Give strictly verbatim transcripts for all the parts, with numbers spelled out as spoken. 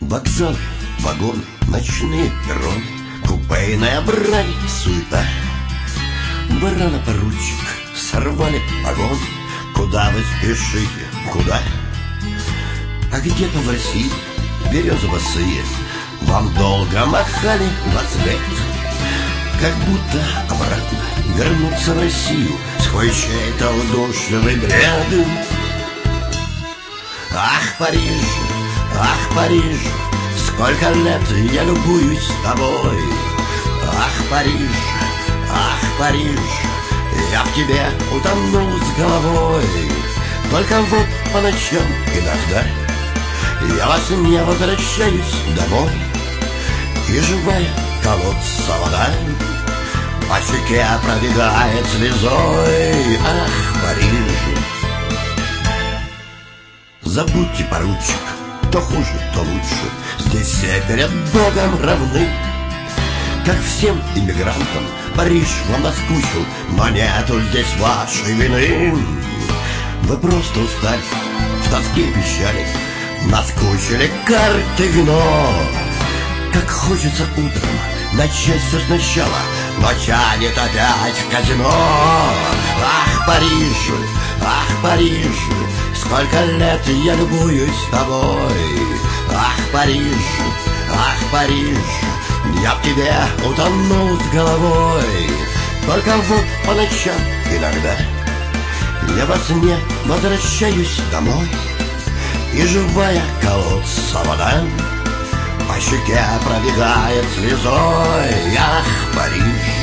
Вокзалы, вагоны, ночные перроны, купейная брань, суета. Вы рано, поручик, сорвали погоны. Куда вы спешите, куда? А где-то в России березы босые вам долго махали во след, как будто обратно вернуться в Россию сквозь чей-то удушливый бред. Ах, Париж, ах, Париж, сколько лет я любуюсь тобой. Ах, Париж, ах, Париж, я в тебе утонул с головой. Только вот по ночам иногда я во сне возвращаюсь домой, и живая колодца вода по щеке пробегает слезой. Ах, Париж. Забудьте, поручик, то хуже, то лучше, здесь все перед Богом равны. Как всем иммигрантам Париж вам наскучил, но нету здесь вашей вины. Вы просто устали, в тоске и печали, наскучили карты, вино. Как хочется утром начать все сначала, но тянет опять в казино. Ах, Париж, ах, Париж, сколько лет я любуюсь тобой. Ах, Париж, ах, Париж, я в тебе утонул с головой. Только вот по ночам иногда я во сне возвращаюсь домой, и живая колодца вода по щеке пробегает слезой. Ах, Париж.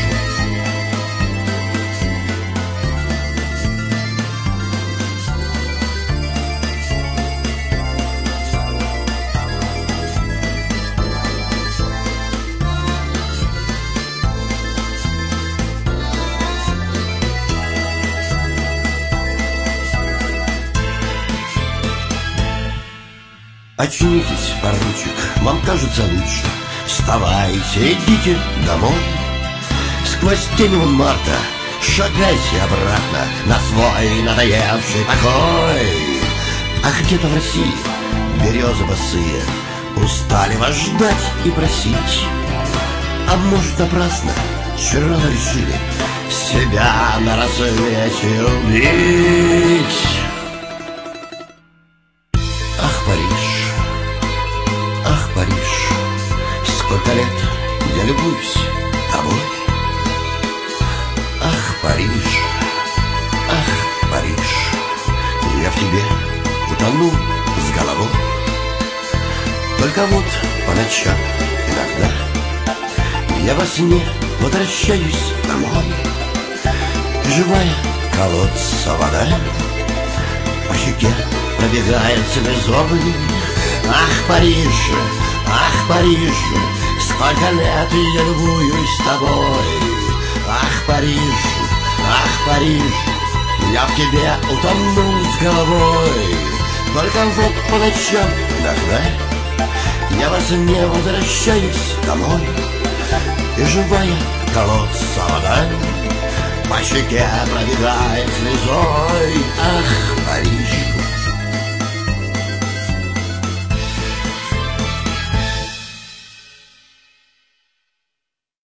Очнитесь, поручик, вам кажется лучше. Вставайте, идите домой. Сквозь тень марта шагайте обратно на свой надоевший покой. А где-то в России березы босые устали вас ждать и просить. А может, напрасно вчера решили себя на рассвете убить. Ах, Париж, ах, Париж, сколько лет я любуюсь тобой. Ах, Париж, ах, Париж, я в тебе утонул с головой. Только вот по ночам иногда я во сне возвращаюсь домой, живая колодца вода по щеке пробегает слезой. Ах, Париж, ах, Париж, сколько лет я любуюсь тобой. Ах, Париж, ах, Париж, я в тебе утонул с головой. Только вот по ночам иногда я во сне возвращаюсь домой, и живая колодца вода по щеке пробегает слезой. Ах,